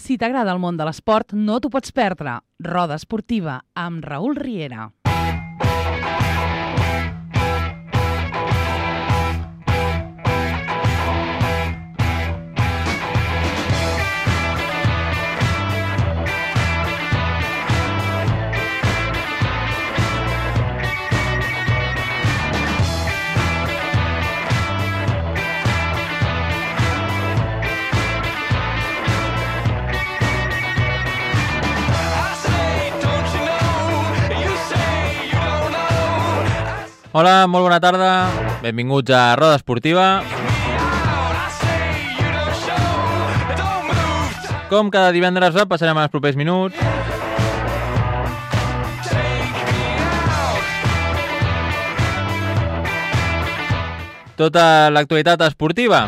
Si t'agrada el món de l'esport, no t'ho pots perdre. Roda Esportiva, amb Raül Riera. Hola, molt bona tarda. Benvinguts a Roda Esportiva. Com cada divendres passarem els propers minuts. Tota l'actualitat esportiva.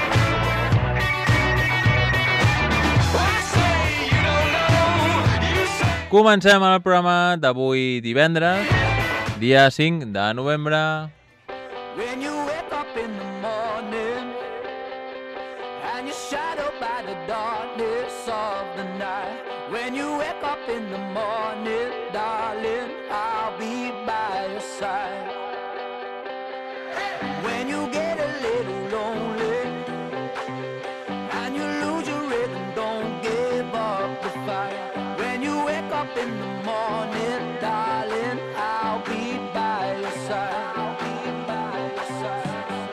Comencem el programa d'avui divendres, dia 5 de novembre. When you wake up in the morning and you're shadowed by the darkness of the night. When you wake up in the morning, darling, I'll be by your side. When you get a little lonely and you lose your rhythm, don't give up the fight. When you wake up in the morning, darling, I'll be by your side. I'll be by your side.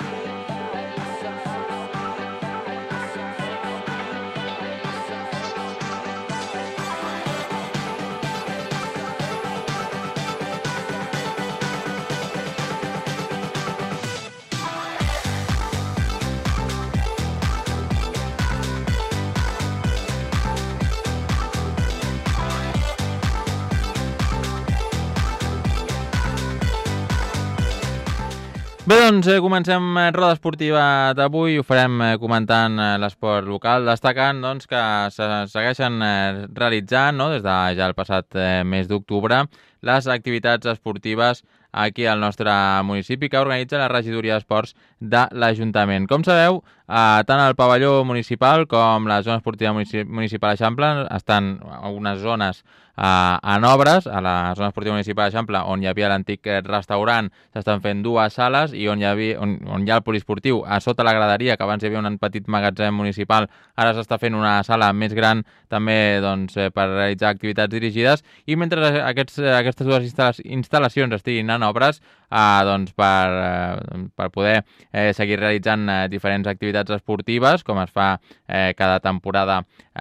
Bé, doncs comencem Roda Esportiva d'avui. Ho farem comentant l'esport local, destacant doncs, que se segueixen realitzant, no, des de ja el passat mes d'octubre, les activitats esportives aquí al nostre municipi que organitza la regidoria d'esports de l'Ajuntament. Com sabeu, tant el pavelló municipal com la zona esportiva municipal Eixample estan algunes zones en obres. A la zona esportiva municipal Eixample, on hi havia l'antic restaurant, s'estan fent dues sales, i on hi ha el poliesportiu a sota la graderia, que abans hi havia un petit magatzem municipal, ara s'està fent una sala més gran també doncs, per realitzar activitats dirigides, i mentre aquestes dues instal·lacions estiguin en obres, doncs per poder seguir realitzant diferents activitats esportives, com es fa cada temporada,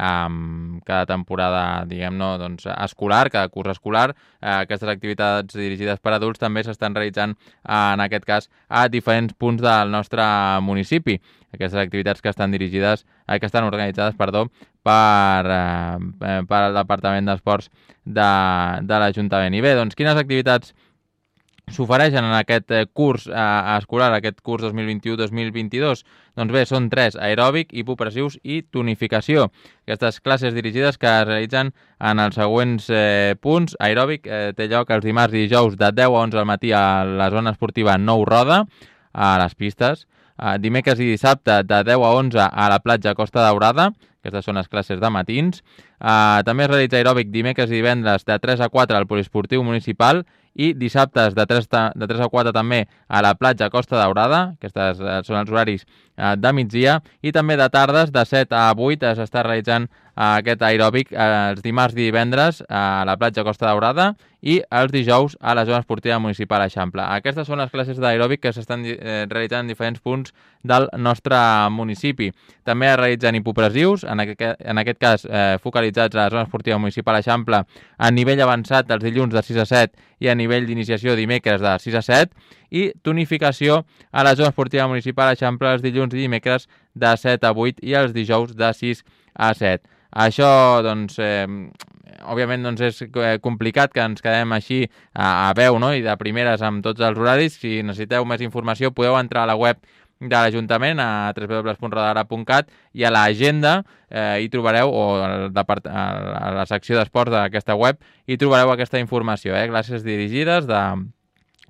diguem-ne, doncs, escolar, cada curs escolar. Aquestes activitats dirigides per adults també s'estan realitzant, en aquest cas, a diferents punts del nostre municipi. Aquestes activitats que estan organitzades per el Departament d'Esports de l'Ajuntament. I bé, doncs, quines activitats s'ofereixen en aquest curs escolar, aquest curs 2021-2022? Doncs bé, són 3: aeròbic, hipopressius i tonificació. Aquestes classes dirigides que es realitzen en els següents punts. Aeròbic té lloc els dimarts i dijous de 10 a 11 al matí a la zona esportiva Nou Roda, a les pistes. Dimecres i dissabte de 10 a 11 a la platja Costa Daurada. Aquestes són les classes de matins. També es realitza aeròbic dimecres i divendres de 3 a 4 al poliesportiu municipal, i dissabtes de 3 a 4 també a la platja Costa Daurada. Aquests són els horaris de migdia, i també de tardes de 7 a 8 s'està realitzant aquest aeròbic els dimarts i divendres a la platja Costa Daurada, i els dijous a la zona esportiva municipal Eixample. Aquestes són les classes d'aeròbic que s'estan realitzant en diferents punts del nostre municipi. També es realitzen hipopressius, en aquest cas focalitzats a la zona esportiva municipal Eixample, a nivell avançat dels dilluns de 6 a 7 i a nivell d'iniciació dimecres de 6 a 7, i tonificació a la zona esportiva municipal Eixample els dilluns i dimecres de 7 a 8 i els dijous de 6 a 7. Això, doncs, òbviament, doncs, és complicat que ens quedem així a veu, no?, i de primeres amb tots els horaris. Si necessiteu més informació, podeu entrar a la web de l'Ajuntament, a www.rodara.cat, i a l'agenda hi trobareu, o a la secció d'esports d'aquesta web, hi trobareu aquesta informació, classes dirigides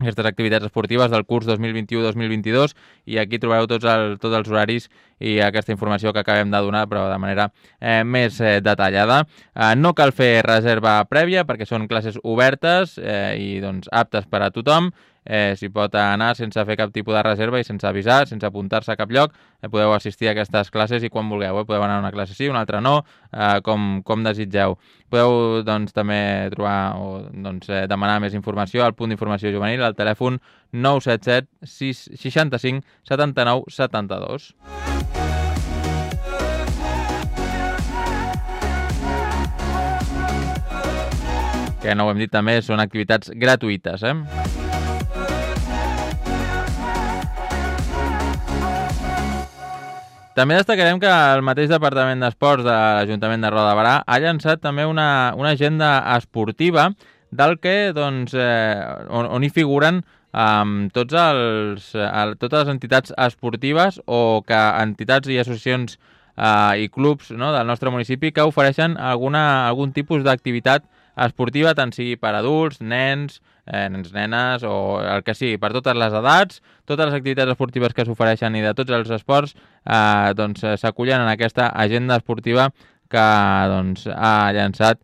aquestes activitats esportives del curs 2021-2022 i aquí trobareu tots els horaris i aquesta informació que acabem de donar, però de manera més detallada. No cal fer reserva prèvia perquè són classes obertes i doncs, aptes per a tothom. S'hi pot anar sense fer cap tipus de reserva i sense avisar, sense apuntar-se a cap lloc. Podeu assistir a aquestes classes i quan vulgueu. Podeu anar a una classe sí, una altra no, com desitgeu. Podeu doncs, també trobar o doncs, demanar més informació al punt d'informació juvenil al telèfon 977 65 79 72. Que no ho hem dit també, són activitats gratuïtes, També destacarem que el mateix Departament d'Esports de l'Ajuntament de Roda de Berà ha llançat també una agenda esportiva del que, doncs, on hi figuren totes les entitats esportives o que entitats i associacions i clubs, no, del nostre municipi que ofereixen algun tipus d'activitat esportiva, tant sigui per adults, nens, nenes o el que sigui, per totes les edats, totes les activitats esportives que s'ofereixen i de tots els esports doncs, s'acullen en aquesta agenda esportiva que doncs, ha llançat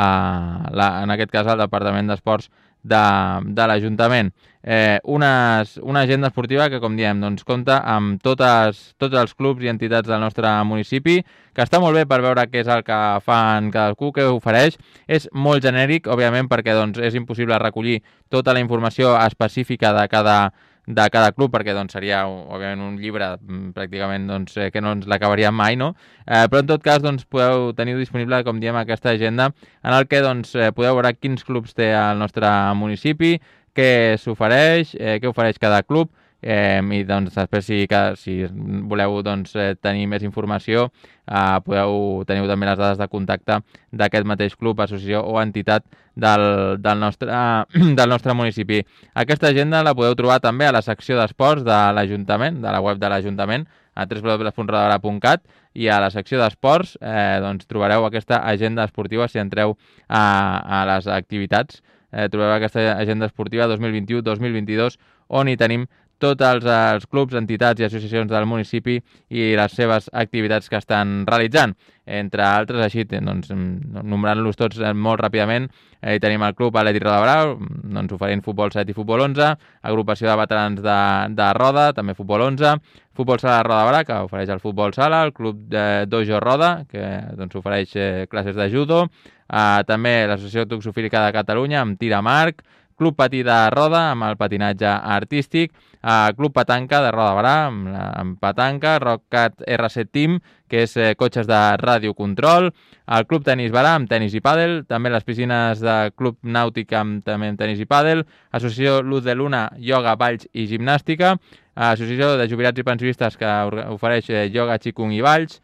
en aquest cas el Departament d'Esports de l'Ajuntament. Una agenda esportiva que, com diem, doncs, compta amb tots els clubs i entitats del nostre municipi, que està molt bé per veure què és el que fan cadascú, què ofereix. És molt genèric, òbviament, perquè doncs, és impossible recollir tota la informació específica de cada club, perquè doncs, seria òbviament un llibre pràcticament doncs, que no ens l'acabaríem mai, no? Però en tot cas doncs, podeu tenir disponible, com diem, aquesta agenda en el que doncs, podeu veure quins clubs té el nostre municipi, què s'ofereix, què ofereix cada club, i doncs, després si voleu doncs, tenir més informació teniu també les dades de contacte d'aquest mateix club, associació o entitat del nostre municipi. Aquesta agenda la podeu trobar també a la secció d'esports de l'Ajuntament, de la web de l'Ajuntament, a www.rodabera.cat, i a la secció d'esports doncs, trobareu aquesta agenda esportiva. Si entreu a les activitats, trobareu aquesta agenda esportiva 2021-2022 on hi tenim tots els clubs, entitats i associacions del municipi i les seves activitats que estan realitzant. Entre altres, així, doncs, nombrant-los tots molt ràpidament, tenim el Club Atlètic Roda de Berà, doncs, oferint futbol 7 i futbol 11, agrupació de veterans de Roda, també futbol 11, futbol sala de Roda de Berà, que ofereix el futbol sala, el Club Dojo Roda, que doncs, ofereix classes de judo, també l'Associació Toxofílica de Catalunya, amb tir amb arc, Club Patí de Roda, amb el patinatge artístic, Club Petanca de Roda de Berà, amb petanca, Rockcat RC Team, que és cotxes de radiocontrol, el Club Tenis Berà, amb tenis i pàdel, també les piscines de Club Nàutic, també amb tenis i pàdel, Associació Luz de Luna, ioga, balls i gimnàstica, Associació de Jubilats i Pensionistes, que ofereix ioga, qigong i balls,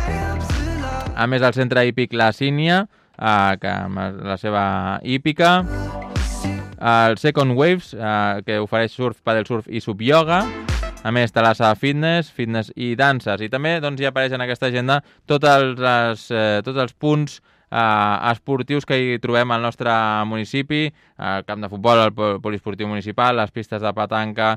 a més el Centre Hípic La Sínia, que amb la seva hípica, el Second Waves, que ofereix surf, paddle surf i sub-yoga, a més Talassa Fitness i danses. I també doncs, hi apareix en aquesta agenda tots els punts esportius que hi trobem al nostre municipi, el camp de futbol, el poliesportiu municipal, les pistes de petanca,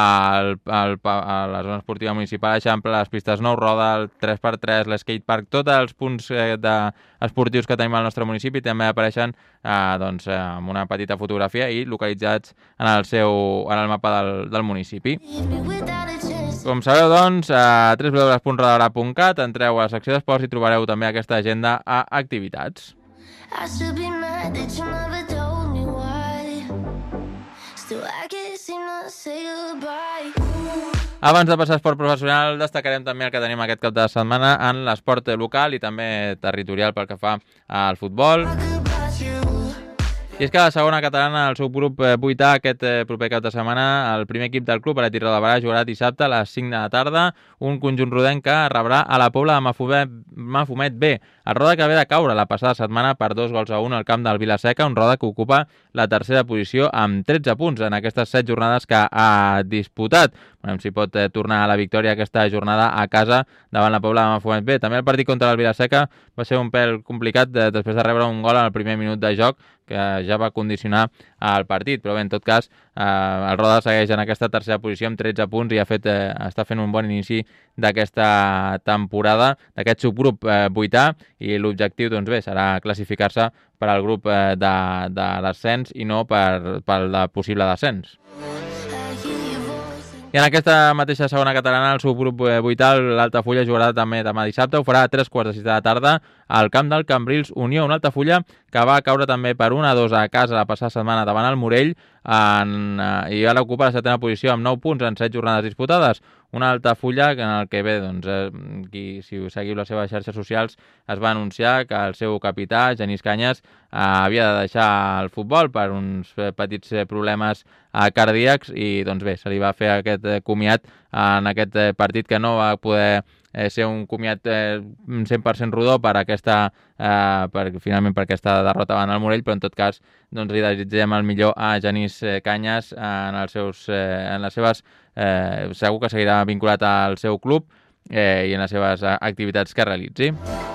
la zona esportiva municipal, Eixample, les pistes Nou Roda, el 3x3, l'skatepark, tots els punts esportius que tenim al nostre municipi també apareixen doncs, amb una petita fotografia i localitzats en el mapa del municipi. Com sabeu, doncs, a www.rodabera.cat entreu a la secció d'esports i trobareu també aquesta agenda a activitats. Abans de passar a esport professional, destacarem també el que tenim aquest cap de setmana en l'esport local i també territorial pel que fa al futbol. I és que la segona catalana, el subgrup 8A, aquest proper cap de setmana, el primer equip del club, Atlètic Roda de Berà, jugarà dissabte a les 5 de la tarda, un conjunt rodenc que rebrà a la Pobla de Mafumet B. El Roda que ve de caure la passada setmana per 2-1 al camp del Vilaseca, un Roda que ocupa la tercera posició amb 13 punts en aquestes 7 jornades que ha disputat. veurem si pot tornar a la victòria aquesta jornada a casa davant la Pobla de Mafumet. Bé, també el partit contra el Vilaseca va ser un pèl complicat després de rebre un gol en el primer minut de joc, que ja va condicionar el partit, però bé, en tot cas el Roda segueix en aquesta tercera posició amb 13 punts i està fent un bon inici d'aquesta temporada, d'aquest subgrup 8A, i l'objectiu doncs bé, serà classificar-se per al grup de l'ascens i no pel de possible descens. I en aquesta mateixa segona catalana, el subgrup 8A, l'Altafulla jugarà també demà dissabte, ho farà a 3:15 de la tarda al camp del Cambrils Unió, una Altafulla que va caure també per 1-2 a casa la passada setmana davant el Morell i ara ocupa la setena posició amb 9 punts en 7 jornades disputades. Una Altafulla en el que bé, doncs, si seguiu les seves xarxes socials, es va anunciar que el seu capità, Genís Canyes, havia de deixar el futbol per uns petits problemes cardíacs i doncs bé, se li va fer aquest comiat en aquest partit que no va poder ser un comiat 100% rodó finalment per aquesta derrota davant el Morell, però en tot cas doncs, li desitgem el millor a Genís Canyes en les seves segur que seguirà vinculat al seu club i en les seves activitats que realitzi.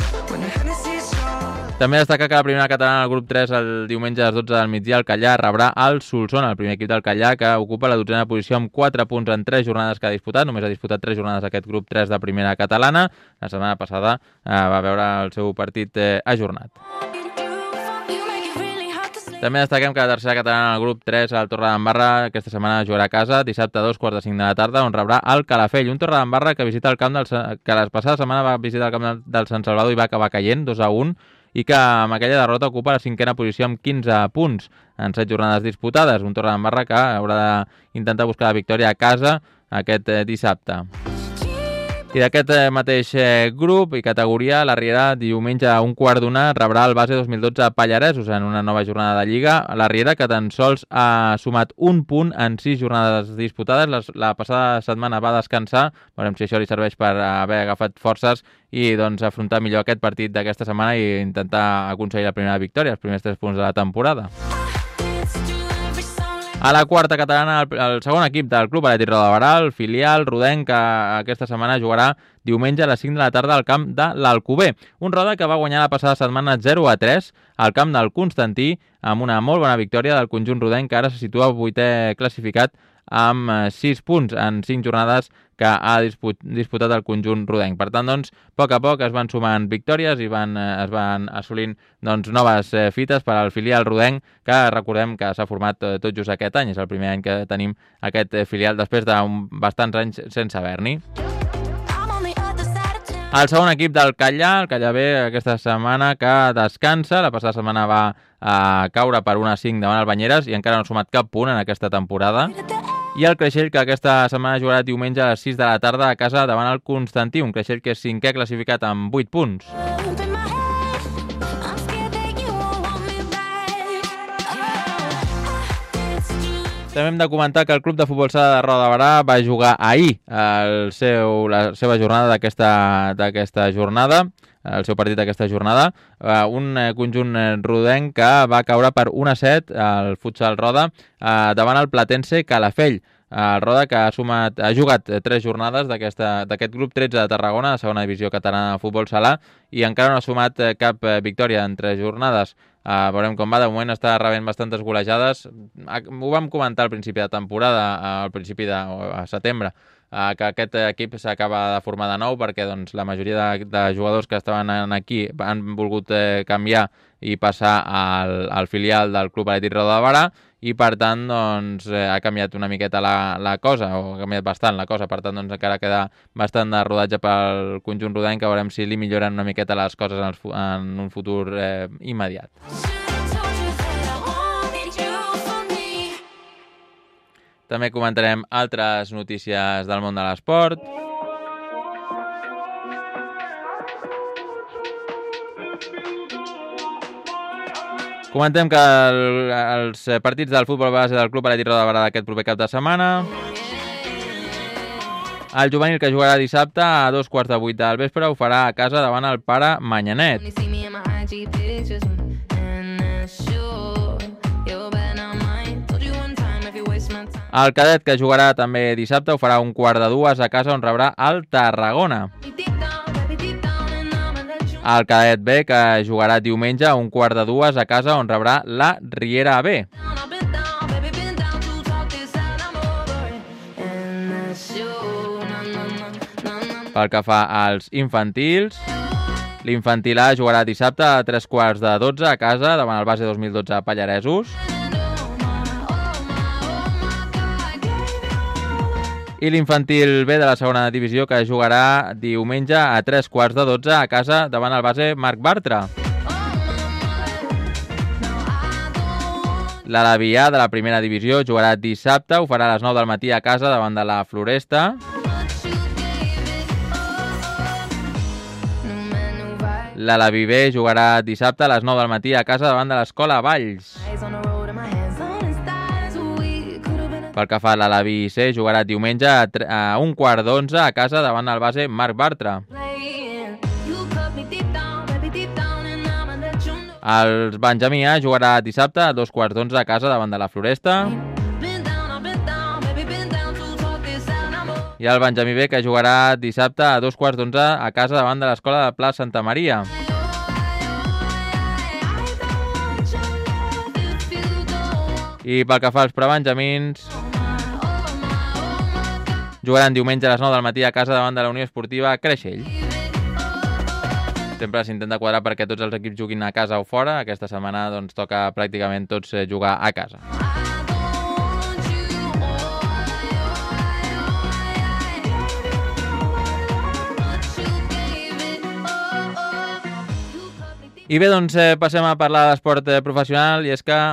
També destaca que la primera catalana del grup 3 el diumenge a les 12 del migdia el Callà rebrà el Solsona, el primer equip del Callà, que ocupa la 12a posició amb 4 punts en 3 jornades que ha disputat. Només ha disputat 3 jornades aquest grup 3 de primera catalana. La setmana passada va veure el seu partit ajornat. També destaquem que la tercera catalana del grup 3 al Torredembarra aquesta setmana jugarà a casa dissabte a 2:45 de la tarda, on rebrà el Calafell, un Torredembarra que visita el camp que la passada setmana va visitar el camp del Sant Salvador i va acabar caient 2-1, i que amb aquella derrota ocupa la 5a posició amb 15 punts en 7 jornades disputades. Un Torredembarra que haurà d'intentar buscar la victòria a casa aquest dissabte. I d'aquest mateix grup i categoria, la Riera diumenge a 1:15 rebrà el base 2012 a Pallaresos en una nova jornada de Lliga. La Riera, que tan sols ha sumat un punt en 6 jornades disputades. La passada setmana va descansar. Veurem si això li serveix per haver agafat forces i doncs, afrontar millor aquest partit d'aquesta setmana i intentar aconseguir la primera victòria, els primers 3 punts de la temporada. A la quarta catalana, el segon equip del Club Atlètic Roda de Barà, el filial rodenc, que aquesta setmana jugarà diumenge a les 5 de la tarda al camp de l'Alcover. Un Roda que va guanyar la passada setmana 0-3 al camp del Constantí amb una molt bona victòria del conjunt rodenc, que ara se situa 8è classificat amb 6 punts en 5 jornades que ha disputat el conjunt rodenc. Per tant, doncs, a poc es van sumant victòries i es van assolint doncs, noves fites per al filial rodenc, que recordem que s'ha format tot just aquest any. És el primer any que tenim aquest filial després de bastants anys sense haver-n'hi. El segon equip del Callà, el Callà B, aquesta setmana que descansa. La passada setmana va caure per 1-5 davant el Banyeres i encara no ha sumat cap punt en aquesta temporada. I el Creixell, que aquesta setmana jugarà diumenge a les 6 de la tarda a casa davant el Constantí, un Creixell que és 5è classificat amb 8 punts. També hem de comentar que el Club de Futbol Sala de Roda de Barà va jugar ahir la seva jornada d'aquesta jornada, el seu partit d'aquesta jornada, un conjunt rodenc que va caure per 1-7 al futsal Roda davant el Platense Calafell. El Roda, que ha jugat 3 jornades d'aquest grup 13 de Tarragona, de segona divisió catalana de futbol sala, i encara no ha sumat cap victòria en 3 jornades. Veurem com va. De moment està rebent bastantes golejades. Ho vam comentar al principi de temporada, a setembre, que aquest equip s'acaba de formar de nou perquè doncs, la majoria de jugadors que estaven aquí han volgut canviar i passar al filial del Club Atlètic Roda de Barà, i per tant doncs, ha canviat una miqueta la cosa, o ha canviat bastant la cosa. Per tant doncs, encara queda bastant de rodatge pel conjunt rodenc, que veurem si li milloren una miqueta les coses en un futur immediat. També comentarem altres notícies del món de l'esport. Comentem que els partits del futbol base del Club Atlètic Roda de Barà d'aquest proper cap de setmana. El juvenil, que jugarà dissabte a 2:15 del vespre, ho farà a casa davant el Pare Manyanet. El cadet, que jugarà també dissabte, ho farà un 1:45 a casa, on rebrà el Tarragona. El cadet B, que jugarà diumenge a un 1:45 a casa, on rebrà la Riera B. Pel que fa als infantils, l'infantil A jugarà dissabte a 11:45 a casa davant el base 2012 Pallaresos. I l'infantil B de la segona divisió, que jugarà diumenge a 11:45 a casa davant el base Marc Bartra. L'Alaví A de la primera divisió jugarà dissabte, ho farà a les 9 del matí a casa davant de la Floresta. L'Alaví B jugarà dissabte a les 9 del matí a casa davant de l'Escola Valls. Pel que fa a l'Alaví C, jugarà diumenge a un 11:15 a casa davant el base Marc Bartra. El Benjamí A jugarà dissabte a 2:15 a casa davant de la Floresta. I el Benjamí B, que jugarà dissabte a 2:15 a casa davant de l'Escola de Pla Santa Maria. I pel que fa als prebenjamins, jugaran diumenge a les 9 del matí a casa davant de la Unió Esportiva Creixell. Sempre s'intenta quadrar perquè tots els equips juguin a casa o fora. Aquesta setmana doncs toca pràcticament tots jugar a casa. I bé, doncs passem a parlar d'esport professional, i és que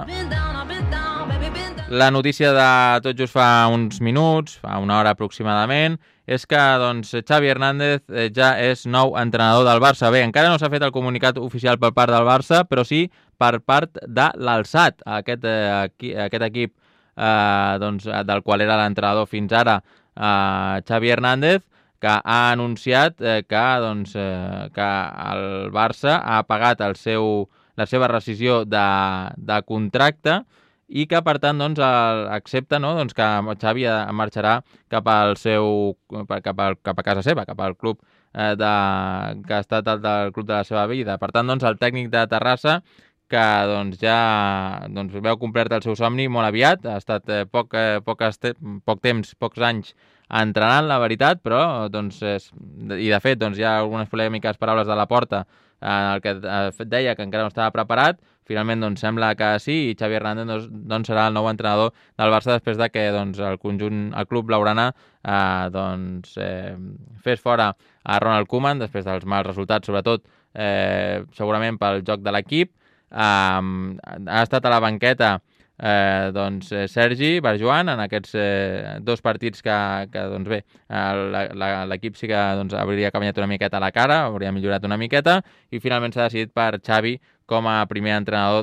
la notícia de tot just fa uns minuts, fa una hora aproximadament, és que doncs, Xavi Hernández ja és nou entrenador del Barça. Bé, encara no s'ha fet el comunicat oficial per part del Barça, però sí per part de l'Alsat, aquest equip doncs, del qual era l'entrenador fins ara Xavi Hernández, que ha anunciat que el Barça ha pagat la seva rescisió de contracte, i que, per tant, doncs, accepta, no, doncs, que Xavi marxarà cap a casa seva, cap al club que ha estat el club de la seva vida. Per tant, doncs, el tècnic de Terrassa, que doncs, ja veu complert el seu somni molt aviat, ha estat poc temps, pocs anys entrenant, la veritat, però, doncs, i de fet, doncs, hi ha algunes polèmiques paraules de Laporta en el que deia que encara no estava preparat. Finalment, doncs, sembla que sí, i Xavi Hernández doncs, serà el nou entrenador del Barça després de que doncs, el club blaugrana fes fora a Ronald Koeman després dels mals resultats, sobretot segurament pel joc de l'equip. Ha estat a la banqueta Sergi Barjuan en aquests dos partits que doncs bé, l'equip sí que doncs, hauria canviat una miqueta la cara, hauria millorat una miqueta, i finalment s'ha decidit per Xavi com a primer entrenador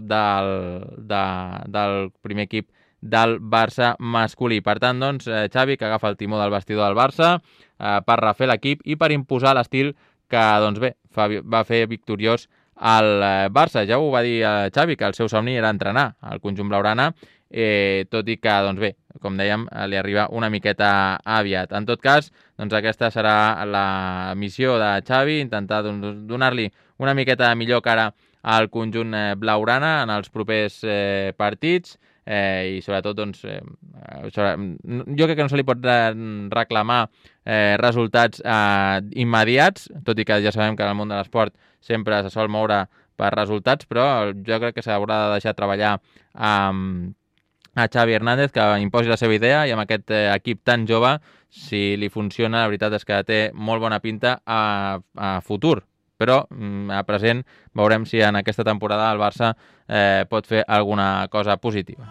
del primer equip del Barça masculí. Per tant, doncs, Xavi, que agafa el timó del vestidor del Barça per refer l'equip i per imposar l'estil que doncs bé, va fer victoriós al Barça. Ja ho va dir Xavi, que el seu somni era entrenar el conjunt blaugrana, tot i que, doncs bé, com dèiem, li arriba una miqueta aviat. En tot cas, doncs aquesta serà la missió de Xavi, intentar donar-li una miqueta millor cara al conjunt blaugrana en els propers partits, i sobretot doncs, jo crec que no se li pot reclamar resultats immediats, tot i que ja sabem que en el món de l'esport sempre se sol moure per resultats, però jo crec que s'haurà de deixar treballar a Xavi Hernández, que imposi la seva idea, i amb aquest equip tan jove, si li funciona, la veritat és que té molt bona pinta a futur. Però a present veurem si en aquesta temporada el Barça pot fer alguna cosa positiva.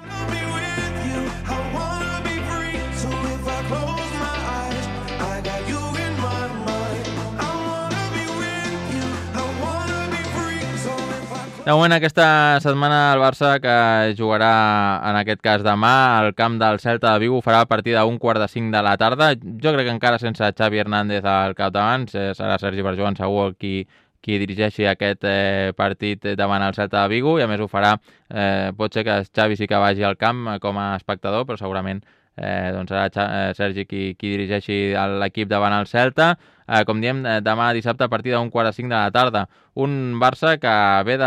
De moment, aquesta setmana el Barça, que jugarà en aquest cas demà al camp del Celta de Vigo, farà a partir d'un 4:45 de la tarda. Jo crec que encara sense Xavi Hernández al capdavant, serà Sergi Barjuan segur qui dirigeixi aquest partit davant el Celta de Vigo, i a més ho farà, pot ser que Xavi sí que vagi al camp com a espectador, però segurament doncs serà Sergi qui dirigeixi l'equip davant el Celta. Com diem, demà dissabte a partir d'un 4:05 de la tarda. Un Barça que ve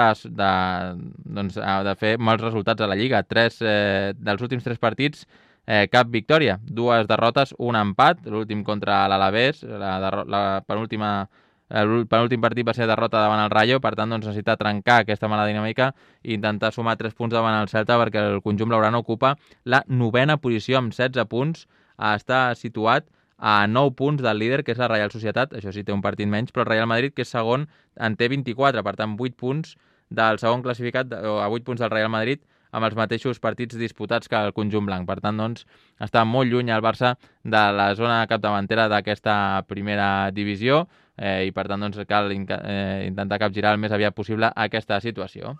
de fer mals resultats a la Lliga. Dels últims 3 partits, cap victòria. 2 derrotes, un empat. L'últim contra l'Alavés, el penúltim partit va ser derrota davant el Rayo, per tant doncs, necessita trencar aquesta mala dinàmica i intentar sumar 3 punts davant el Celta, perquè el conjunt blaugrana ocupa la 9a posició amb 16 punts. Està situat a 9 punts del líder, que és la Reial Societat. Això sí, té un partit menys, però el Real Madrid, que és segon, en té 24, per tant 8 punts del segon classificat, a 8 punts del Real Madrid, amb els mateixos partits disputats que el conjunt blanc. Per tant, doncs, està molt lluny el Barça de la zona capdavantera d'aquesta primera divisió, i per tant doncs, cal intentar capgirar el més aviat possible aquesta situació.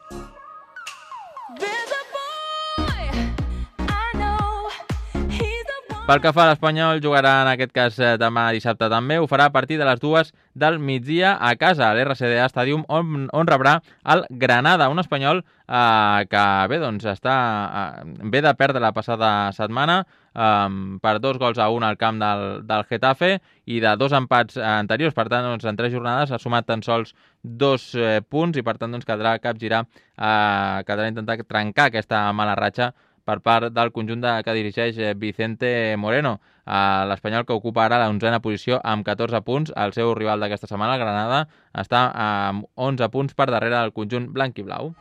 Pel que fa a l'Espanyol, jugarà en aquest cas demà dissabte també. Ho farà a partir de les 2 del migdia a casa, a l'RCDA Stadium, on rebrà el Granada, un Espanyol que bé, doncs, ve de perdre la passada setmana per 2-1 al camp del Getafe i de 2 empats anteriors. Per tant, doncs, en 3 jornades ha sumat tan sols 2 punts i per tant doncs, caldrà intentar trencar aquesta mala ratxa per part del conjunt que dirigeix Vicente Moreno. L'Espanyol, que ocupa ara la 11a posició amb 14 punts. El seu rival d'aquesta setmana, el Granada, està amb 11 punts per darrere del conjunt blanc i blau.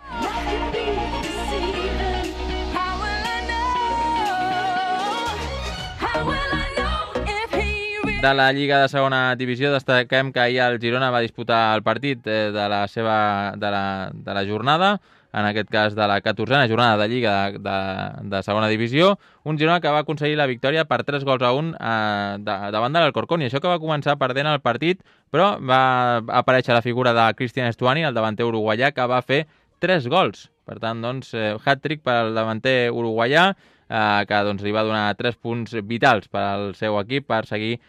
De la Lliga de segona divisió destaquem que ahir el Girona va disputar el partit de la jornada, en aquest cas de la 14a jornada de Lliga de segona divisió, un Girona que va aconseguir la victòria per 3-1 davant de l'Alcorcón, i això que va començar perdent el partit, però va aparèixer la figura de Cristian Stuani, el davanter uruguaià, que va fer 3 gols. Per tant, doncs, hat-trick per al davanter uruguaià, que doncs, li va donar 3 punts vitals per al seu equip per seguir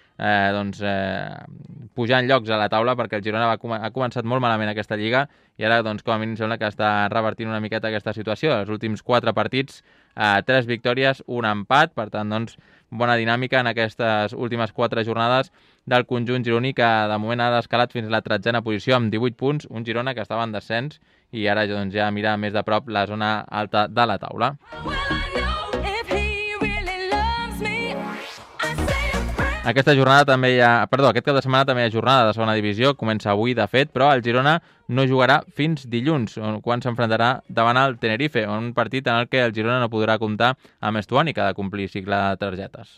pujant llocs a la taula, perquè el Girona ha començat molt malament aquesta Lliga i ara doncs, com a mínim sembla que està revertint una miqueta aquesta situació. Els últims 4 partits, 3 victòries, un empat, per tant doncs, bona dinàmica en aquestes últimes 4 jornades del conjunt gironí, que de moment ha escalat fins a la 13a posició amb 18 punts, un Girona que estava en descens i ara doncs, ja mira més de prop la zona alta de la taula. Aquest cap de setmana també hi ha jornada de segona divisió, comença avui de fet, però el Girona no jugarà fins dilluns, quan s'enfrontarà davant el Tenerife, un partit en el que el Girona no podrà comptar amb Stuani, que ha de complir cicle de targetes.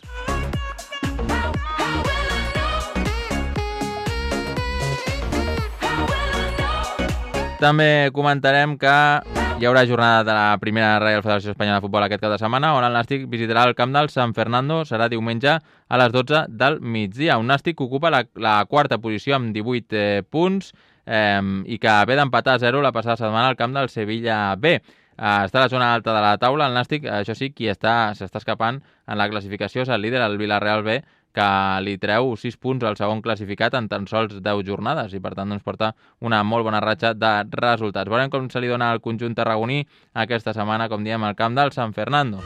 També comentarem que hi haurà jornada de la primera Reial Federació Espanyola de Futbol aquest cap de setmana, on el Nàstic visitarà el camp del San Fernando, serà diumenge a les 12 del migdia. Un Nàstic que ocupa la 4a posició amb 18 punts i que ve d'empatar a 0 la passada setmana al camp del Sevilla B. Està a la zona alta de la taula, el Nàstic, això sí, qui s'està escapant en la classificació és el líder, el Villarreal B, que li treu 6 punts al segon classificat en tan sols 10 jornades i per tant doncs, porta una molt bona ratxa de resultats. Veurem com se li dona al conjunt tarragoní aquesta setmana, com diem, al camp del San Fernando.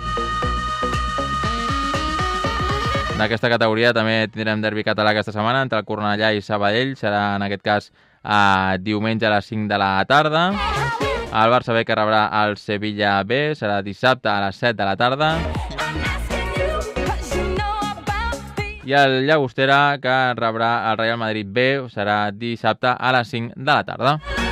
D'aquesta categoria també tindrem derbi català aquesta setmana entre el Cornellà i Sabadell, serà en aquest cas diumenge a les 5 de la tarda. El Barça B, que rebrà el Sevilla B, serà dissabte a les 7 de la tarda. I el Llagostera, que rebrà el Real Madrid B, serà dissabte a les 5 de la tarda.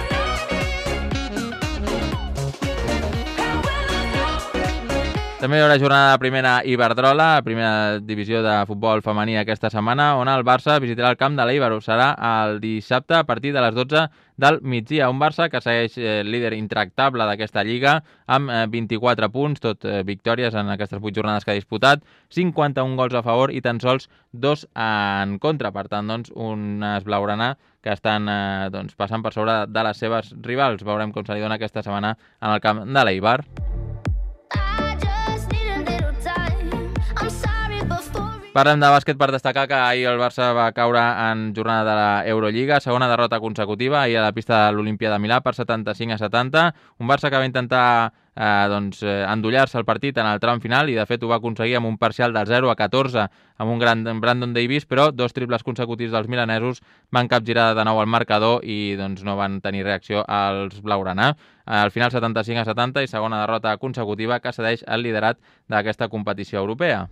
També hi haurà jornada de primera Iberdrola, primera divisió de futbol femení aquesta setmana, on el Barça visitarà el camp de l'Eibar. Serà el dissabte a partir de les 12 del migdia. Un Barça que segueix líder intractable d'aquesta lliga amb 24 punts, tot victòries en aquestes 8 jornades que ha disputat, 51 gols a favor i tan sols 2 en contra. Per tant, doncs, unes blaugrana que estan passant per sobre de les seves rivals. Veurem com se li dona aquesta setmana en el camp de l'Eibar. Parlem de bàsquet per destacar que ahir el Barça va caure en jornada de la Eurolliga, segona derrota consecutiva, ahir a la pista de l'Olimpia de Milà per 75-70, un Barça que va intentar endollar-se el partit en el tram final i de fet ho va aconseguir amb un parcial del 0-14 amb un gran Brandon Davis, però 2 triples consecutius dels milanesos van capgirar de nou el marcador i no van tenir reacció als blaugrana. Al final 75-70 i segona derrota consecutiva que cedeix el liderat d'aquesta competició europea.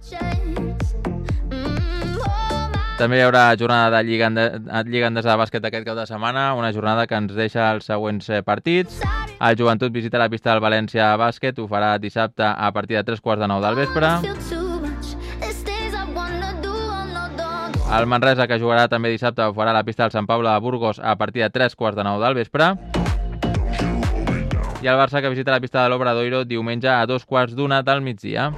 També hi haurà jornada de Lliga Endesa de bàsquet aquest cap de setmana, una jornada que ens deixa els següents partits. El Joventut visita la pista del València Bàsquet, ho farà dissabte a partir de 3:45 del vespre. El Manresa, que jugarà també dissabte, ho farà a la pista del Sant Pablo de Burgos a partir de 3:45 del vespre. I el Barça, que visita la pista de l'Obradoiro diumenge a 2:15 del migdia.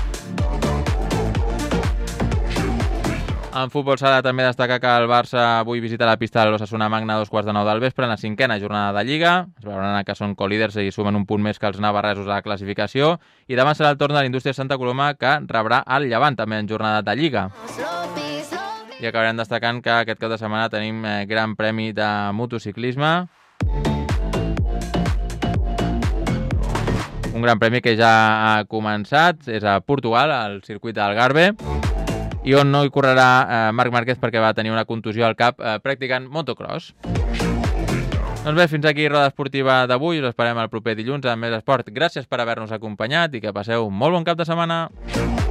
En futbol sala també destaca que el Barça avui visita la pista de l'Osasuna Magna a 2:15 del vespre en la 5a jornada de Lliga. Es veuran que són colíders i sumen un punt més que els navarresos a la classificació. I demà serà el torn de l'Indústria Santa Coloma, que rebrà el Llevant també en jornada de Lliga. I acabarem destacant que aquest cap de setmana tenim Gran Premi de motociclisme. Un gran premi que ja ha començat, és a Portugal, al circuit d'Algarve, i on no hi correrà Marc Márquez perquè va tenir una contusió al cap practicant motocross. Doncs bé, fins aquí Roda Esportiva d'avui. Us esperem el proper dilluns amb més esport. Gràcies per haver-nos acompanyat i que passeu un molt bon cap de setmana.